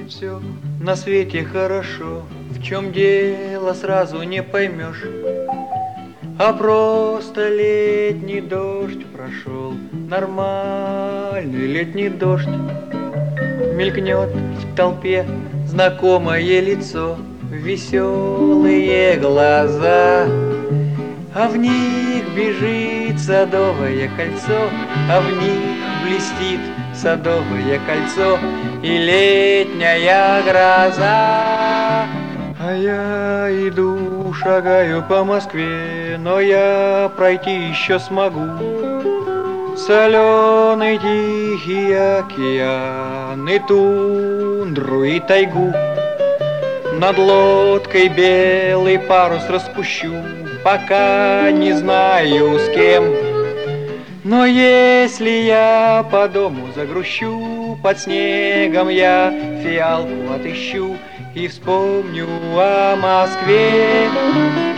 Все на свете хорошо, в чем дело сразу не поймешь. А просто летний дождь прошел, нормальный летний дождь. Мелькнет в толпе знакомое лицо, веселые глаза, а в них бежит садовое кольцо, а в них блестит садовое кольцо и летняя гроза. А я иду, шагаю по Москве, но я пройти еще смогу соленый тихий океан и тундру и тайгу. Над лодкой белый парус распущу, пока не знаю с кем. Но если я по дому загрущу, под снегом я фиалку отыщу и вспомню о Москве.